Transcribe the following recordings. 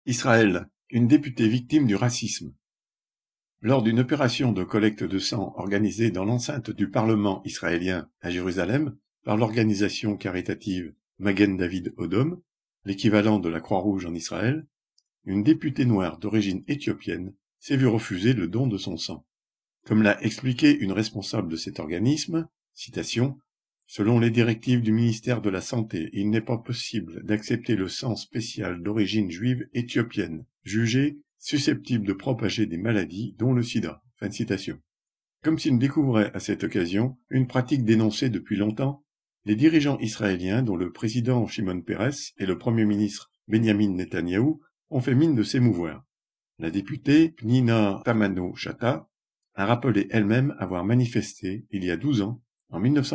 Israël, une députée victime du racisme. Lors d'une opération de collecte de sang organisée dans l'enceinte du Parlement israélien à Jérusalem par l'organisation caritative Magen David Odom, l'équivalent de la Croix-Rouge en Israël, une députée noire d'origine éthiopienne s'est vue refuser le don de son sang. Comme l'a expliqué une responsable de cet organisme, citation, « Selon les directives du ministère de la Santé, il n'est pas possible d'accepter le sang spécial d'origine juive éthiopienne, jugé susceptible de propager des maladies, dont le sida. » Fin de citation. Comme s'ils découvraient à cette occasion une pratique dénoncée depuis longtemps, les dirigeants israéliens, dont le président Shimon Peres et le premier ministre Benjamin Netanyahou, ont fait mine de s'émouvoir. La députée Pnina Tamano-Shata a rappelé elle-même avoir manifesté, il y a 12 ans, en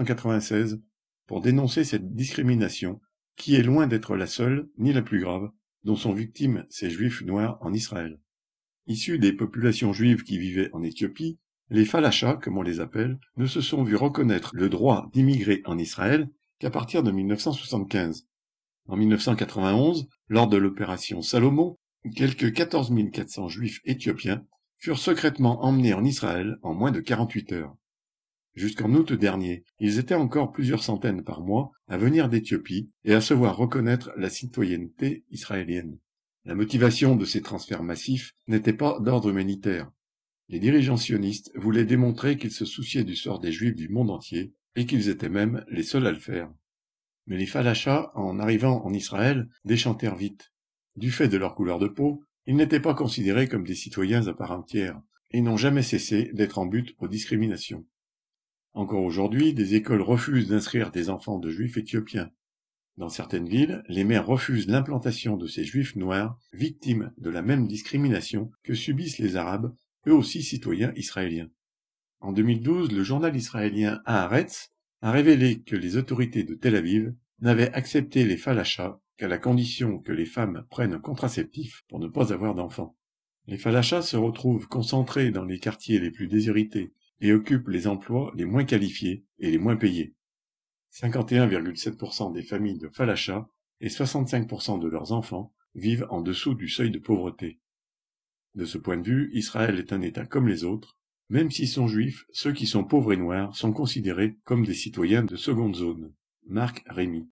1996, pour dénoncer cette discrimination, qui est loin d'être la seule, ni la plus grave, dont sont victimes ces juifs noirs en Israël. Issus des populations juives qui vivaient en Éthiopie, les falachas, comme on les appelle, ne se sont vus reconnaître le droit d'immigrer en Israël qu'à partir de 1975. En 1991, lors de l'opération Salomon, quelques 14 400 juifs éthiopiens furent secrètement emmenés en Israël en moins de 48 heures. Jusqu'en août dernier, ils étaient encore plusieurs centaines par mois à venir d'Éthiopie et à se voir reconnaître la citoyenneté israélienne. La motivation de ces transferts massifs n'était pas d'ordre humanitaire. Les dirigeants sionistes voulaient démontrer qu'ils se souciaient du sort des juifs du monde entier et qu'ils étaient même les seuls à le faire. Mais les falachas, en arrivant en Israël, déchantèrent vite. Du fait de leur couleur de peau, ils n'étaient pas considérés comme des citoyens à part entière, et n'ont jamais cessé d'être en butte aux discriminations. Encore aujourd'hui, des écoles refusent d'inscrire des enfants de juifs éthiopiens. Dans certaines villes, les maires refusent l'implantation de ces juifs noirs, victimes de la même discrimination que subissent les Arabes, eux aussi citoyens israéliens. En 2012, le journal israélien Haaretz a révélé que les autorités de Tel Aviv n'avaient accepté les falachas qu'à la condition que les femmes prennent un contraceptif pour ne pas avoir d'enfants. Les falachas se retrouvent concentrés dans les quartiers les plus déshérités et occupent les emplois les moins qualifiés et les moins payés. 51,7% des familles de falachas et 65% de leurs enfants vivent en dessous du seuil de pauvreté. De ce point de vue, Israël est un État comme les autres. Même s'ils sont juifs, ceux qui sont pauvres et noirs sont considérés comme des citoyens de seconde zone. Marc Rémy.